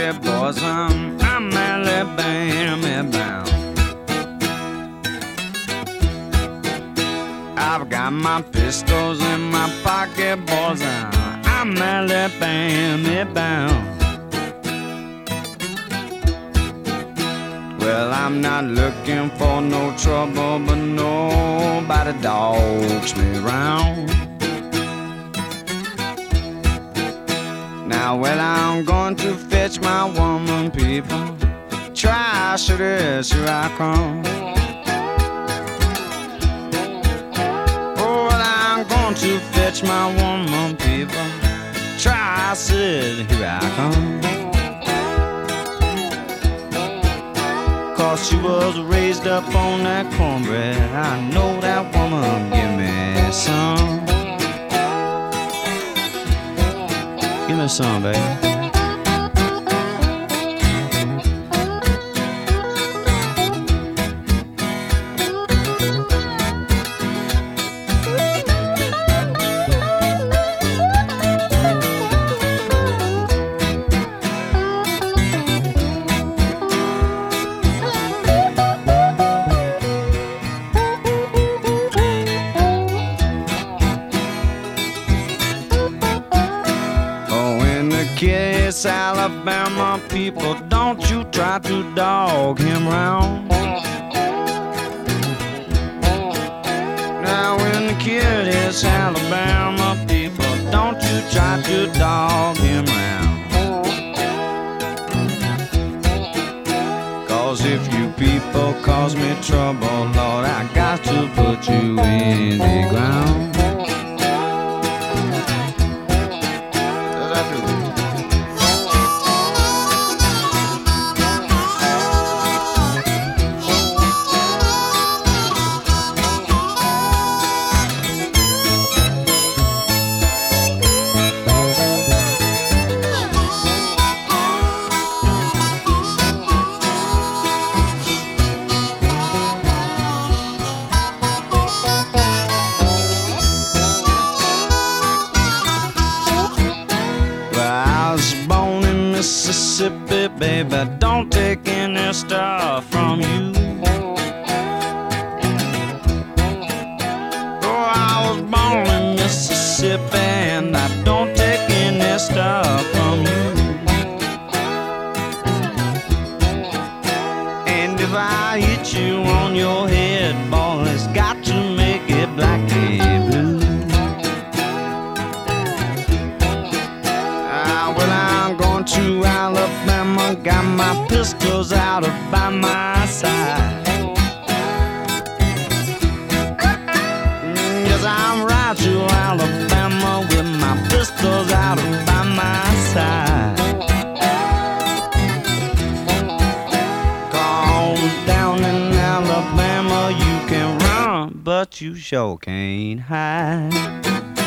pocket boys, I'm Alabama bound. I've got my pistols in my pocket, boys, I'm Alabama bound. Well, I'm not looking for no trouble, but nobody dogs me around. Now, well, I'm going to fetch my woman, people. Try, should this, here I come. Oh, well, I'm going to fetch my woman, people. Try, said, here I come. Cause she was raised up on that cornbread. I know that woman give me some. Give me some, baby. Kiss Alabama people, don't you try to dog him round. Now when the kid is Alabama people, don't you try to dog him round. Cause if you people cause me trouble, Lord, I got to put you in the ground. Mississippi, baby, don't take any stuff from you. Oh, I was born in Mississippi, and I don't take any stuff from you. And if I hit you on your head, boy, it's got to make it black and blue. Well, I'm going to Alabama, got my pistols out by my side. Yes, I'm right to Alabama with my pistols out by my side. Cause down in Alabama you can run, but you sure can't hide.